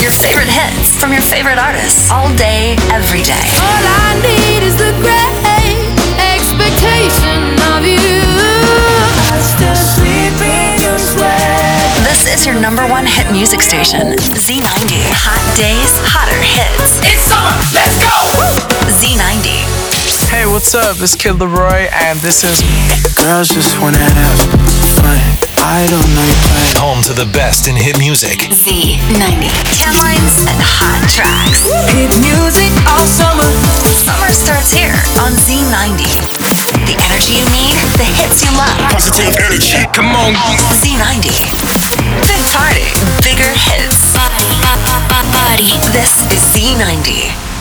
Your favorite hits from your favorite artists all day, every day. All I need is the great expectation of you. I still sleep in your sweat. This is your number one hit music station, Z90. Hot days, hotter hits. It's summer, let's go! Z90. Hey, what's up? It's Kid Leroy, and this is Girls just wanna have fun. I don't know your plan. Home to the best in hit music. Z90. Headlines and hot tracks. Hit music all summer. Summer starts here on Z90. The energy you need, the hits you love. Positive energy. Come on. Z90. Big party, bigger hits. Body. This is Z90.